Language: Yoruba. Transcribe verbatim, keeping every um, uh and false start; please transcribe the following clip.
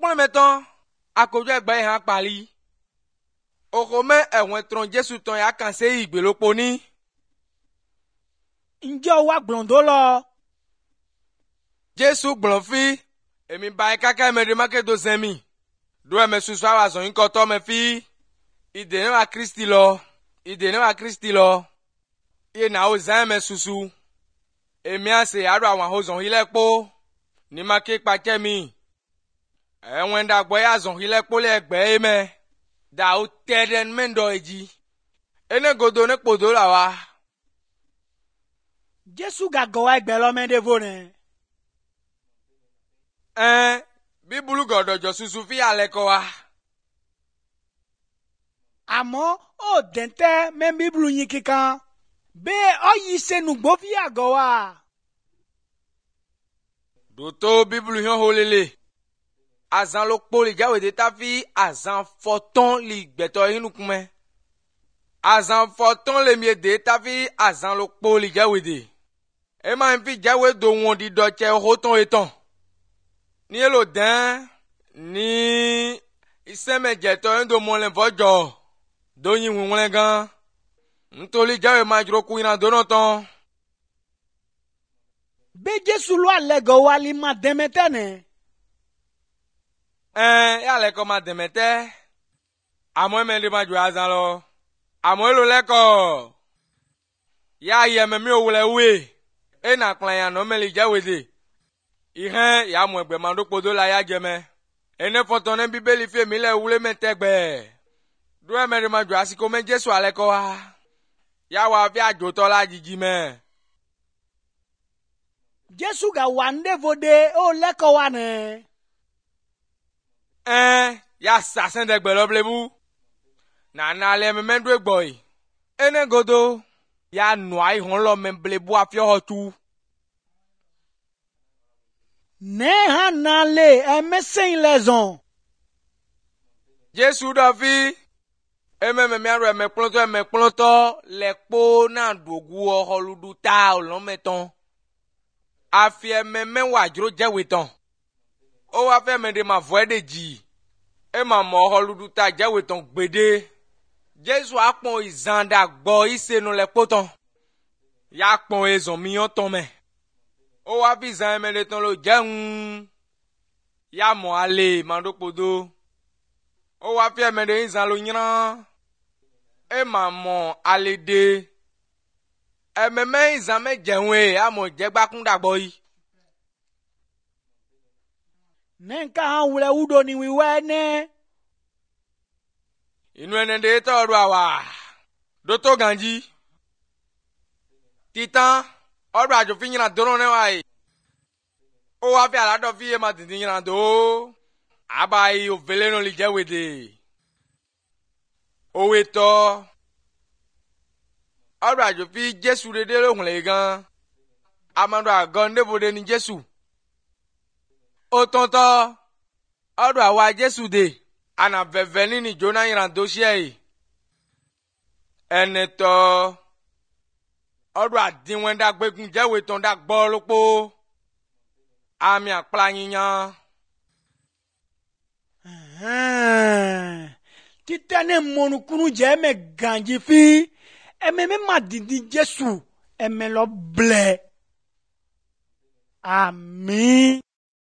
Mwen meton, akojo egbe han pali. Okome ewen tron Jesu ton ya kanse igbe lopo ni. Ǹjẹ́ o wá gbọ̀ndó lọ? Jesu gbonfi, emi ba kaka me de makedo zemi. Do me susu awa zon nko to me fi. Ide ne wa Kristi lo, ide ne wa Kristi lo. Ye na o zan me susu. Emi ase aro awon hozon ilepo. Ni make pa kemi. Enwen da gbo ya zon ilepo le egbe eme. Da o teden mendo eji. Ene godo ne podo la wa. Jésù gàgọ̀ wá ẹgbẹ́ lọ́mọdévo rẹ̀. Eh, Bíbélù godo jo susu fi aleko wa. Àmọ́ ó dẹ̀ntẹ́ mẹ́ bíbélù yín kíkan. Bẹ́ẹ̀ ọ yìí sẹ́nu gbó fi àgọ̀ wá. Doto Bíbélù yon holele. Azan lo poli jawe de ta fi azan foton li gbeto inu kume. Azan foton le mie de ta fi azan lo poli jawe de. E ma fi jawe do won di do che hoton eton. Ni elo den ni iseme jeto endo mon le vojo. Do yin won gan. Ntoli jawe ma jro ku ina do no ton. Bẹ́ẹ̀ Jésù ló àlẹ́gọ̀ wá lè má dẹ́mẹ́tẹ́ nẹ̀. Eh, ya leko ma demete. Amo me de ma jo azan lo. Amo lo leko. Ya ye me mi owule we. E na klan ya no me li jawe de. Ihe ya mo egbe ma do podo la ya jeme. Ene foton ne Bíbélì fi mi le wule me tegbe. Do e me de ma jo asiko me Jesu aleko wa. Ya wa fi ajo to la jiji me. Jésù gà wà ndévo de ó lẹ́kọ̀ wá nẹ̀. Eh, ya sasen de gbe lo blebu. Na na le me mendo egboy. Ene godo ya no ai hon lo me blebu afio hotu. Nẹ́ hàn náà lè ẹ̀mẹ́sẹ̀yìn lẹ́zọ̀n. Jesu do fi eme me mi aro eme plonto eme plonto le po na dogu o holudu ta olon meton. Afi eme me wa jro jewe ton. O wa fe me de ma vo de ji. E ma mo holudu ta jewe ton gbede. Jesu apon izanda gbo isenu le poton. Ya pon ezon mi yon ton me. O wa fi zan me de ton lo jeun. Ya mo ale mando podo. O wa fi me de izan lo nyan. E ma mo ale de. E me me izan me jeun a mo jegba kun dagbo yi. Nẹ́ nǹkan hàn wúlẹ̀ wúdo ni wíwẹ́ nẹ́. Inu ene de to ru awa. Doto ganji. Titan oru ajo fi yin adoro ne wa yi. O wa fi alado fi e ma tin yin ado. Abai o vele no li jewede. O we to. Oru ajo fi Jesu de de lohun le gan. Amando agan nebo de ni Jesu. O tonto. Oru awa Jesu de. Ana veveni ni Jona yiran dosie. Ene to. Oru adinwen da gbegun jewe ton da gbo lopo. Ami akpla yiyan. Títẹ́ ní mọ̀nùkúrú jẹ́ ẹ̀mẹ̀ gànjì fi ẹ̀mẹ̀ mi má dìdí Jésù ẹ̀mẹ̀ lọ blẹ̀. Àmín.